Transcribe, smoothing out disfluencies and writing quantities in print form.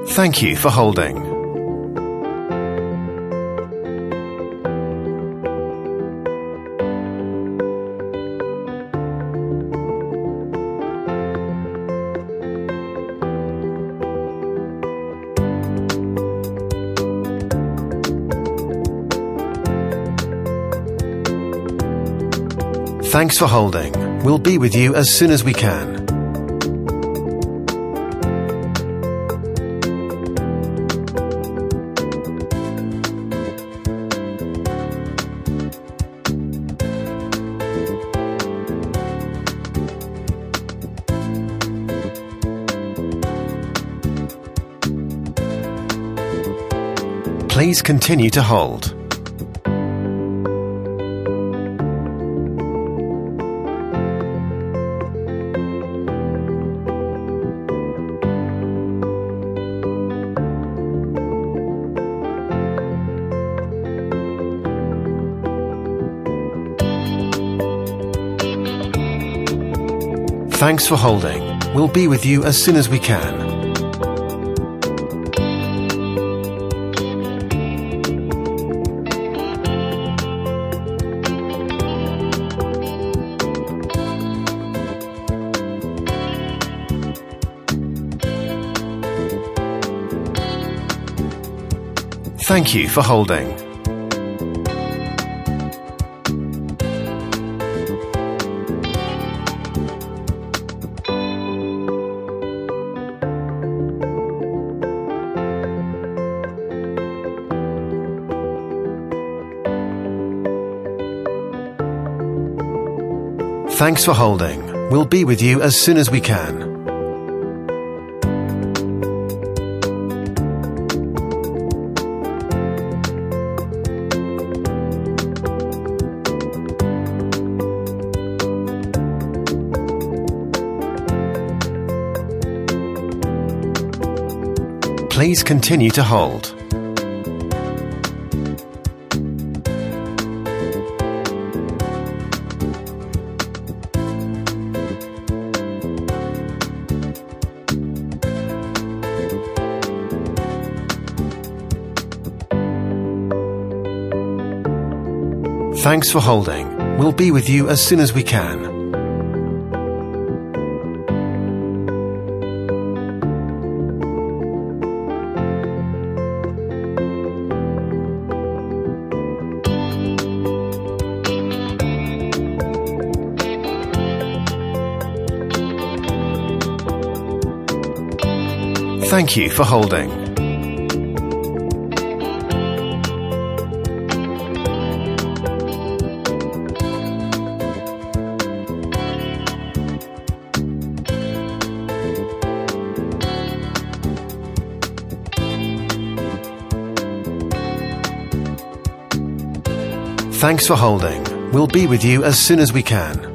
Thank you for holding. Thanks for holding. We'll be with you as soon as we can. Please continue to hold. Thanks for holding. We'll be with you as soon as we can. Thank you for holding. Thanks for holding. We'll be with you as soon as we can. Please continue to hold. Thanks for holding. We'll be with you as soon as we can. Thank you for holding. Thanks for holding. We'll be with you as soon as we can.